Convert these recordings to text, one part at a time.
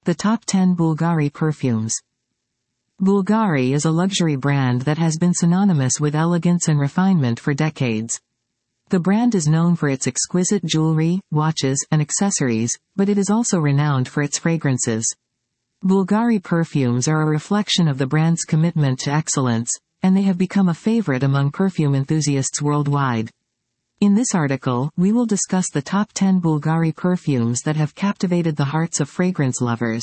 The top 10 Bulgari perfumes. Bulgari is a luxury brand that has been synonymous with elegance and refinement for decades. The brand is known for its exquisite jewelry, watches, and accessories, but it is also renowned for its fragrances. Bulgari perfumes are a reflection of the brand's commitment to excellence, and they have become a favorite among perfume enthusiasts worldwide. In this article, we will discuss the top 10 Bulgari perfumes that have captivated the hearts of fragrance lovers.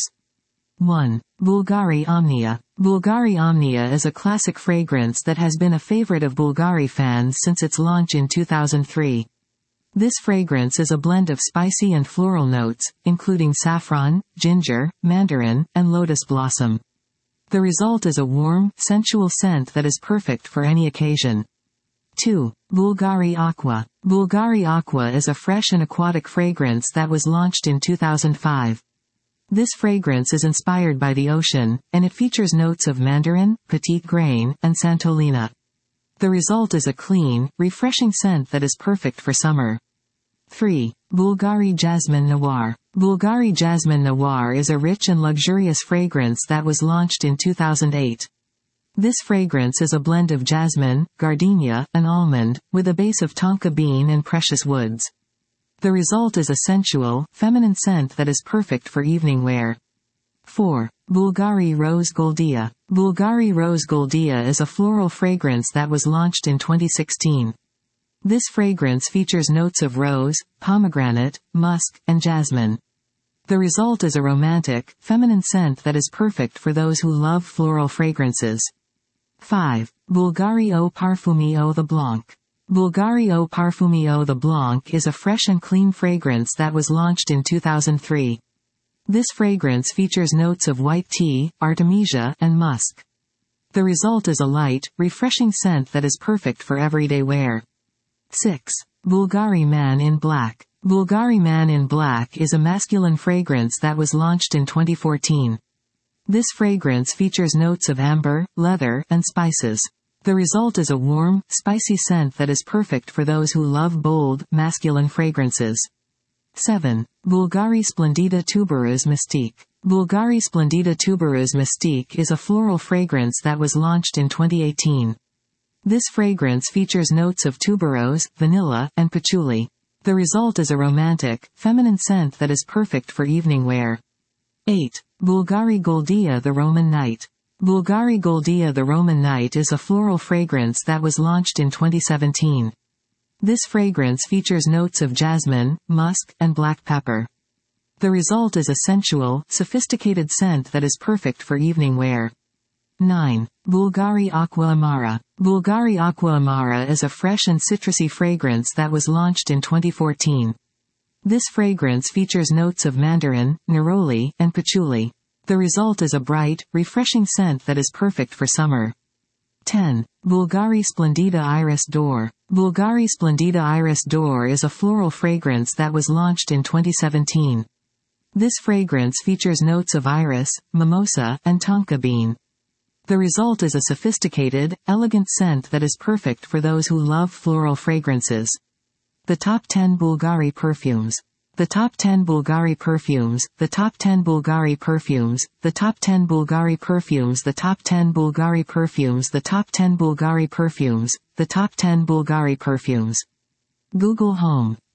1. Bulgari Omnia. Bulgari Omnia is a classic fragrance that has been a favorite of Bulgari fans since its launch in 2003. This fragrance is a blend of spicy and floral notes, including saffron, ginger, mandarin, and lotus blossom. The result is a warm, sensual scent that is perfect for any occasion. 2. Bulgari Aqua. Bulgari Aqua is a fresh and aquatic fragrance that was launched in 2005. This fragrance is inspired by the ocean, and it features notes of mandarin, petite grain, and santolina. The result is a clean, refreshing scent that is perfect for summer. 3. Bulgari Jasmine Noir. Bulgari Jasmine Noir is a rich and luxurious fragrance that was launched in 2008. This fragrance is a blend of jasmine, gardenia, and almond, with a base of tonka bean and precious woods. The result is a sensual, feminine scent that is perfect for evening wear. 4. Bulgari Rose Goldia. Bulgari Rose Goldia is a floral fragrance that was launched in 2016. This fragrance features notes of rose, pomegranate, musk, and jasmine. The result is a romantic, feminine scent that is perfect for those who love floral fragrances. 5. Bulgari Eau Parfumée Eau de Blanc. Bulgari Eau Parfumée Eau de Blanc is a fresh and clean fragrance that was launched in 2003. This fragrance features notes of white tea, artemisia, and musk. The result is a light, refreshing scent that is perfect for everyday wear. 6. Bulgari Man in Black. Bulgari Man in Black is a masculine fragrance that was launched in 2014. This fragrance features notes of amber, leather, and spices. The result is a warm, spicy scent that is perfect for those who love bold, masculine fragrances. 7. Bulgari Splendida Tuberose Mystique. Bulgari Splendida Tuberose Mystique is a floral fragrance that was launched in 2018. This fragrance features notes of tuberose, vanilla, and patchouli. The result is a romantic, feminine scent that is perfect for evening wear. 8. Bulgari Goldia The Roman Night. Bulgari Goldia The Roman Night is a floral fragrance that was launched in 2017. This fragrance features notes of jasmine, musk, and black pepper. The result is a sensual, sophisticated scent that is perfect for evening wear. 9. Bulgari Aqua Amara. Bulgari Aqua Amara is a fresh and citrusy fragrance that was launched in 2014. This fragrance features notes of mandarin, neroli, and patchouli. The result is a bright, refreshing scent that is perfect for summer. 10. Bulgari Splendida Iris d'Or. Bulgari Splendida Iris d'Or is a floral fragrance that was launched in 2017. This fragrance features notes of iris, mimosa, and tonka bean. The result is a sophisticated, elegant scent that is perfect for those who love floral fragrances. The top 10 Bulgari perfumes. The top 10 Bulgari perfumes. The top 10 Bulgari perfumes. The top 10 Bulgari perfumes. The top 10 Bulgari perfumes. The top 10 Bulgari perfumes. The top 10 Bulgari perfumes. Google Home.